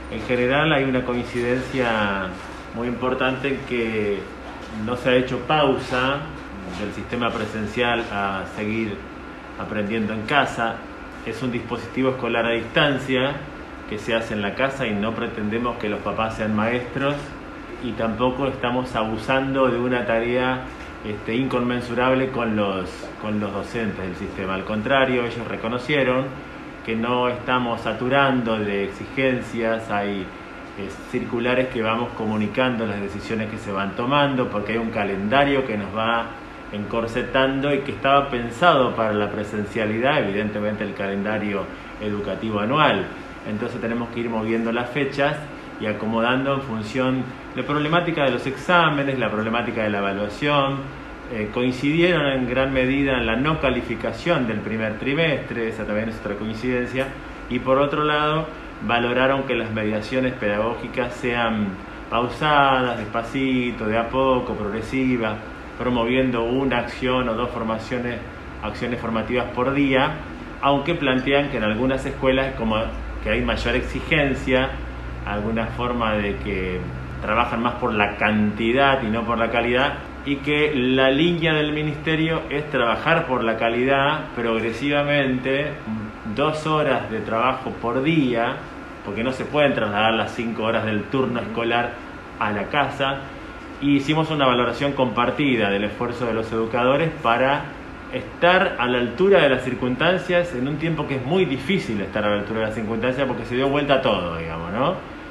En general hay una coincidencia muy importante en que no se ha hecho pausa del sistema presencial a seguir aprendiendo en casa. Es un dispositivo escolar a distancia que se hace en la casa y no pretendemos que los papás sean maestros y tampoco estamos abusando de una tarea inconmensurable con los docentes del sistema. Al contrario, ellos reconocieron que no estamos saturando de exigencias, hay circulares que vamos comunicando las decisiones que se van tomando, porque hay un calendario que nos va encorsetando y que estaba pensado para la presencialidad, evidentemente el calendario educativo anual. Entonces tenemos que ir moviendo las fechas y acomodando en función de la problemática de los exámenes, la problemática de la evaluación. Coincidieron en gran medida en la no calificación del primer trimestre, esa también es otra coincidencia, y por otro lado valoraron que las mediaciones pedagógicas sean pausadas, despacito, de a poco, progresivas, promoviendo una acción o dos acciones formativas por día, aunque plantean que en algunas escuelas como que hay mayor exigencia, alguna forma de que trabajan más por la cantidad y no por la calidad, y que la línea del ministerio es trabajar por la calidad progresivamente, 2 horas de trabajo por día, porque no se pueden trasladar las 5 horas del turno escolar a la casa, y hicimos una valoración compartida del esfuerzo de los educadores para estar a la altura de las circunstancias en un tiempo que es muy difícil estar a la altura de las circunstancias porque se dio vuelta todo, digamos, ¿no?